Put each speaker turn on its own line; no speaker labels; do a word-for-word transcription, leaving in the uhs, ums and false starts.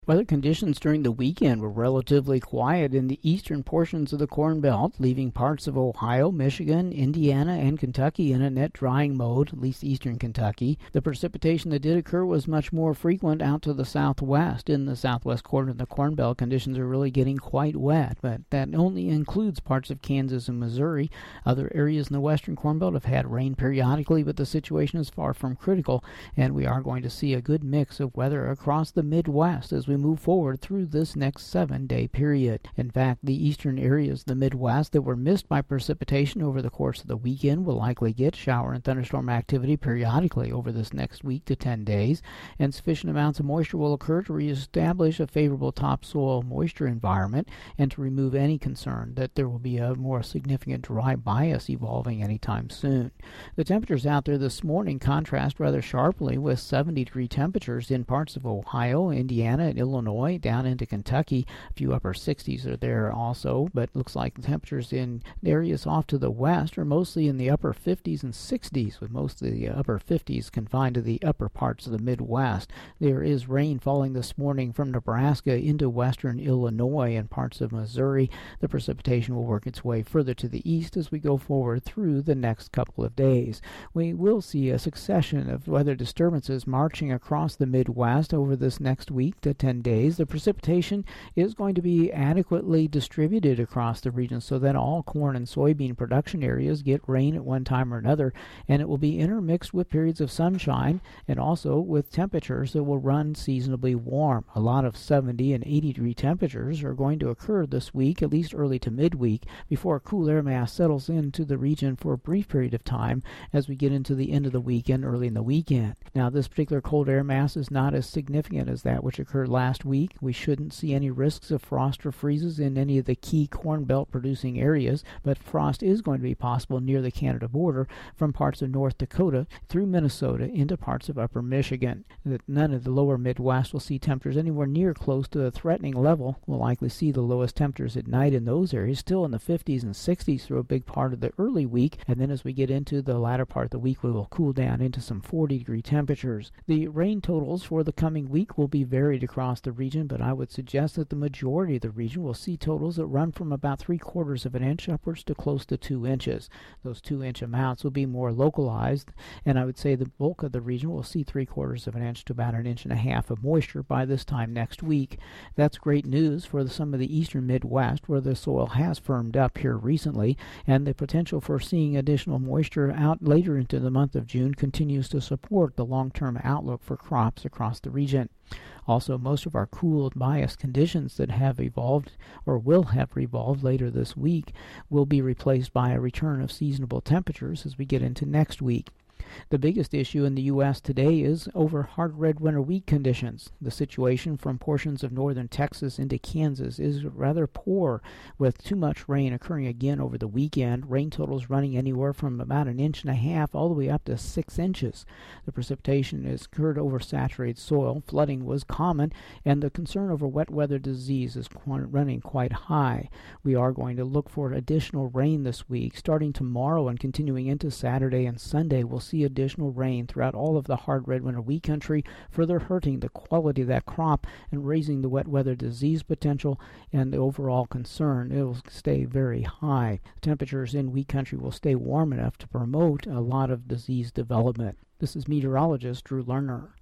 Weather conditions during the weekend were relatively quiet in the eastern portions of the Corn Belt, leaving parts of Ohio, Michigan, Indiana, and Kentucky in a net drying mode, at least eastern Kentucky. The precipitation that did occur was much more frequent out to the southwest. In the southwest corner of the Corn Belt, conditions are really getting quite wet, but that only includes parts of Kansas and Missouri. Other areas in the western Corn Belt have had rain periodically, but the situation is far from critical, and we are going to see a good mix of weather across the Midwest as we move forward through this next seven-day period. In fact, the eastern areas of the Midwest that were missed by precipitation over the course of the weekend will likely get shower and thunderstorm activity periodically over this next week to ten days, and sufficient amounts of moisture will occur to reestablish a favorable topsoil moisture environment and to remove any concern that there will be a more significant dry bias evolving anytime soon. The temperatures out there this morning contrast rather sharply with seventy degree temperatures in parts of Ohio, Indiana, and Illinois, down into Kentucky. A few upper sixties are there also, but looks like the temperatures in areas off to the west are mostly in the upper fifties and sixties, with most of the upper fifties confined to the upper parts of the Midwest. There is rain falling this morning from Nebraska into western Illinois and parts of Missouri. The precipitation will work its way further to the east as we go forward through the next couple of days. We will see a succession of weather disturbances marching across the Midwest over this next week to ten days. The precipitation is going to be adequately distributed across the region so that all corn and soybean production areas get rain at one time or another, and it will be intermixed with periods of sunshine and also with temperatures that will run seasonably warm. A lot of seventy and eighty degree temperatures are going to occur this week, at least early to midweek, before a cool air mass settles into the region for a brief period of time as we get into the end of the weekend, early in the weekend. Now, this particular cold air mass is not as significant as that which occurred last week. We shouldn't see any risks of frost or freezes in any of the key Corn Belt producing areas, but frost is going to be possible near the Canada border from parts of North Dakota through Minnesota into parts of upper Michigan. None of the lower Midwest will see temperatures anywhere near close to the threatening level. We'll likely see the lowest temperatures at night in those areas still in the fifties and sixties through a big part of the early week, and then as we get into the latter part of the week, we will cool down into some forty degree temperatures. The rain totals for the coming week will be varied across the region, but I would suggest that the majority of the region will see totals that run from about three quarters of an inch upwards to close to two inches. Those two inch amounts will be more localized, and I would say the bulk of the region will see three quarters of an inch to about an inch and a half of moisture by this time next week. That's great news for the, some of the eastern Midwest, where the soil has firmed up here recently, and the potential for seeing additional moisture out later into the month of June continues to support the long-term outlook for crops across the region. Also, most of our cool bias conditions that have evolved or will have evolved later this week will be replaced by a return of seasonable temperatures as we get into next week. The biggest issue in the U S today is over hard red winter wheat conditions. The situation from portions of northern Texas into Kansas is rather poor, with too much rain occurring again over the weekend. Rain totals running anywhere from about an inch and a half all the way up to six inches. The precipitation has occurred over saturated soil. Flooding was common, and the concern over wet weather disease is running quite high. We are going to look for additional rain this week. Starting tomorrow and continuing into Saturday and Sunday, we'll see additional rain throughout all of the hard red winter wheat country, further hurting the quality of that crop and raising the wet weather disease potential and the overall concern. It will stay very high. Temperatures in wheat country will stay warm enough to promote a lot of disease development. This is meteorologist Drew Lerner.